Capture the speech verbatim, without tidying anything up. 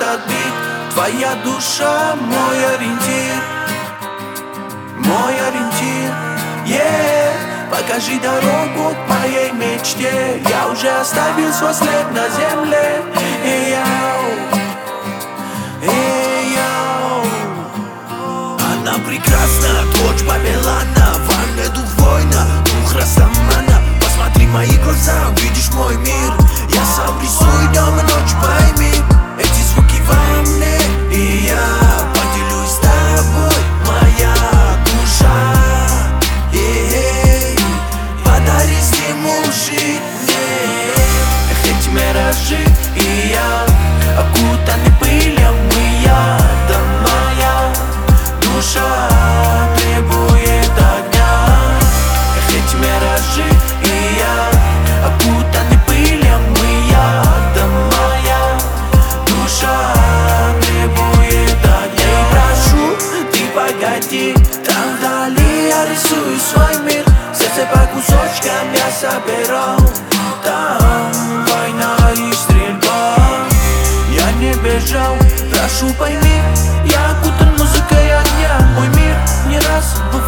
этот бит. Твоя душа мой ориентир, мой ориентир, yeah. Покажи дорогу к моей мечте. Я уже оставил свой след на земле. Эй, яу, эй, яу. Она прекрасна, дочь Бабилана, Ванеду воина, дух Растамана. Посмотри в мои глаза, увидишь мой мир. Я сам рисую днем и ночь, пойми. Эти звуки во мне, и я поделюсь с тобой, моя душа. Эй, подари стимул жить мне. Эх, эти миражи, и я окутаны пылью, и я, да моя душа требует огня. Эх, эти миражи, и я окутаны пылью, и я, да моя душа требует огня. И прошу, ты погоди, там вдали я рисую свой мир. Сердце по кусочкам я собирал. Там война и стрельба. Я не бежал, прошу пойми. Я окутан музыкой огня. Мой мир не раз